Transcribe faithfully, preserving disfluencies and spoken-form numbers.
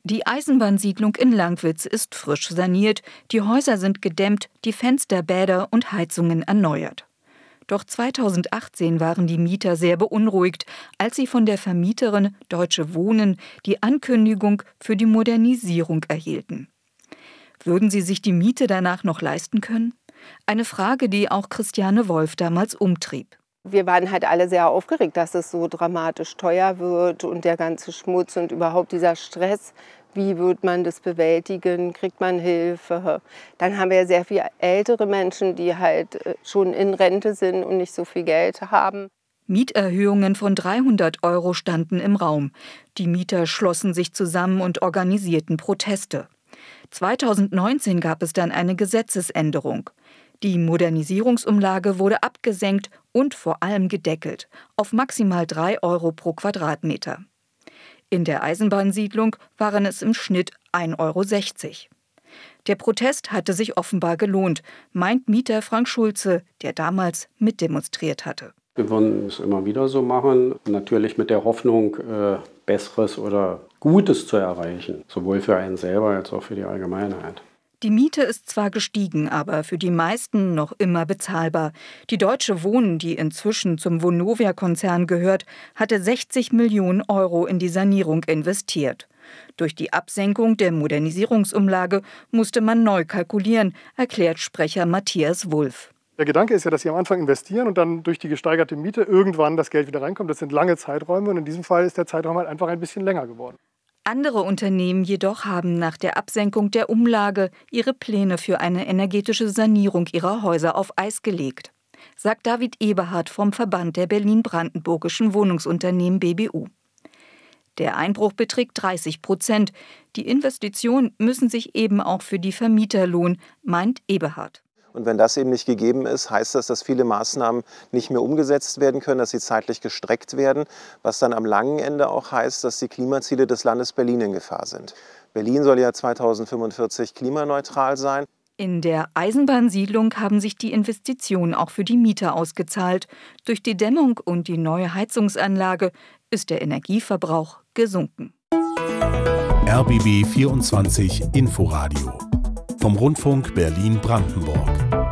Die Eisenbahnsiedlung in Langwitz ist frisch saniert, die Häuser sind gedämmt, die Fenster, Bäder und Heizungen erneuert. Doch zweitausendachtzehn waren die Mieter sehr beunruhigt, als sie von der Vermieterin Deutsche Wohnen die Ankündigung für die Modernisierung erhielten. Würden sie sich die Miete danach noch leisten können? Eine Frage, die auch Christiane Wolf damals umtrieb. Wir waren halt alle sehr aufgeregt, dass es so dramatisch teuer wird und der ganze Schmutz und überhaupt dieser Stress. Wie wird man das bewältigen? Kriegt man Hilfe? Dann haben wir sehr viele ältere Menschen, die halt schon in Rente sind und nicht so viel Geld haben. Mieterhöhungen von dreihundert Euro standen im Raum. Die Mieter schlossen sich zusammen und organisierten Proteste. zweitausendneunzehn gab es dann eine Gesetzesänderung. Die Modernisierungsumlage wurde abgesenkt und vor allem gedeckelt auf maximal drei Euro pro Quadratmeter. In der Eisenbahnsiedlung waren es im Schnitt ein Euro sechzig. Der Protest hatte sich offenbar gelohnt, meint Mieter Frank Schulze, der damals mitdemonstriert hatte. Wir wollen es immer wieder so machen, natürlich mit der Hoffnung, äh, Besseres oder Gutes zu erreichen, sowohl für einen selber als auch für die Allgemeinheit. Die Miete ist zwar gestiegen, aber für die meisten noch immer bezahlbar. Die Deutsche Wohnen, die inzwischen zum Vonovia-Konzern gehört, hatte sechzig Millionen Euro in die Sanierung investiert. Durch die Absenkung der Modernisierungsumlage musste man neu kalkulieren, erklärt Sprecher Matthias Wulff. Der Gedanke ist ja, dass Sie am Anfang investieren und dann durch die gesteigerte Miete irgendwann das Geld wieder reinkommt. Das sind lange Zeiträume und in diesem Fall ist der Zeitraum halt einfach ein bisschen länger geworden. Andere Unternehmen jedoch haben nach der Absenkung der Umlage ihre Pläne für eine energetische Sanierung ihrer Häuser auf Eis gelegt, sagt David Eberhardt vom Verband der Berlin-Brandenburgischen Wohnungsunternehmen B B U. Der Einbruch beträgt dreißig Prozent. Die Investitionen müssen sich eben auch für die Vermieter lohnen, meint Eberhardt. Und wenn das eben nicht gegeben ist, heißt das, dass viele Maßnahmen nicht mehr umgesetzt werden können, dass sie zeitlich gestreckt werden, was dann am langen Ende auch heißt, dass die Klimaziele des Landes Berlin in Gefahr sind. Berlin soll ja zweitausendfünfundvierzig klimaneutral sein. In der Eisenbahnsiedlung haben sich die Investitionen auch für die Mieter ausgezahlt. Durch die Dämmung und die neue Heizungsanlage ist der Energieverbrauch gesunken. R B B vierundzwanzig Inforadio vom Rundfunk Berlin-Brandenburg.